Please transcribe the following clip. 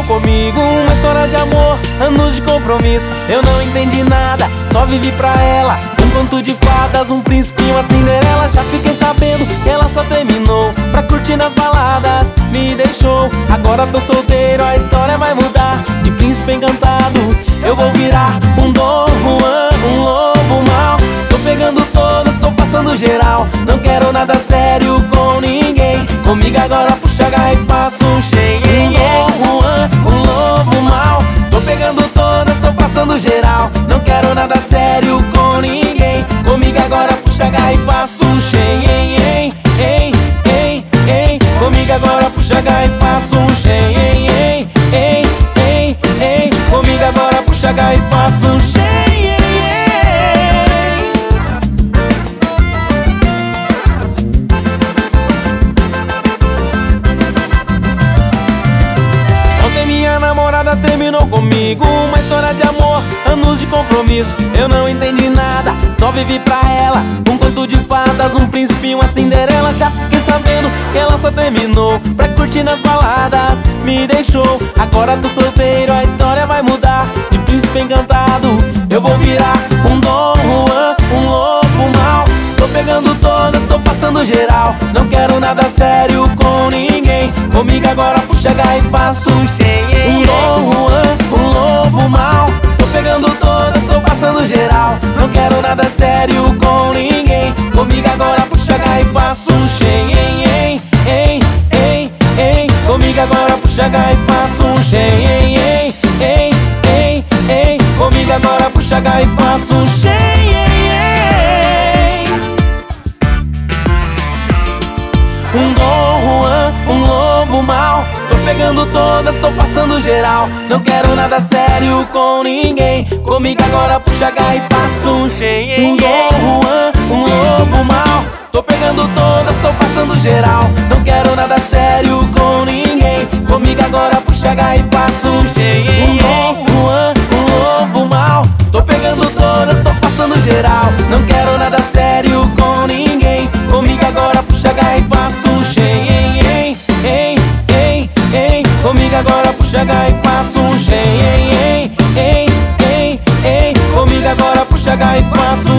terminou comigo. Uma história de amor, anos de compromisso. Eu não entendi nada, só vivi pra ela. Um conto de fadas, um príncipe, uma Cinderela. Já fiquei sabendo que ela só terminou pra curtir nas baladas, me deixou. Agora tô solteiro, a história vai mudar. De príncipe encantado, eu vou virar um Dom Juan, um lobo mau. Tô pegando todas, tô passando geral. Não quero nada sério com ninguém. Comigo agora puxa a garra e faço um cheio. Um Dom Juan, um lobo mau. Tô pegando todas, tô passando geral. Não quero nada sério com ninguém. Comigo agora puxa a garra e faço um cheio. Comigo agora puxa a garra e faço um cheio. Comigo agora puxa a garra e faço um cheio. Minha namorada terminou comigo. Uma história de amor, anos de compromisso. Eu não entendi nada, só vivi pra ela. Um conto de fadas, um príncipe, uma Cinderela. Já fiquei sabendo que ela só terminou pra curtir nas baladas, me deixou. Agora tô solteiro, a história vai mudar. De príncipe encantado, eu vou virar um Dom Juan, um lobo mau. Tô pegando todas, tô passando geral. Não quero nada sério com ninguém. Comigo agora puxa a garra e faço um cheio. Um Dom Juan, um lobo mau. Tô pegando todas, tô passando geral. Não quero nada sério com ninguém. Comigo agora puxa a garra e faço um cheio. Comigo agora puxa a garra e faço um cheio. Comigo agora puxa a garra e faço um cheio. Um Dom Juan, um lobo mau. Tô pegando todas, tô passando geral. Não quero nada sério com ninguém. Comigo agora puxa a garra e faço um cheio. Um Dom Juan, um lobo mau. Tô pegando todas, tô passando geral. Não quero nada sério com ninguém. Comigo agora puxa a garra e faço um cheio. Um Dom Juan, um lobo mau. Tô pegando todas, tô passando geral. Não quero nada sério com ninguém. Comigo agora puxa a garra e faço um cheio. Comigo agora puxa a garra e faço um cheio. Comigo agora puxa a garra e faço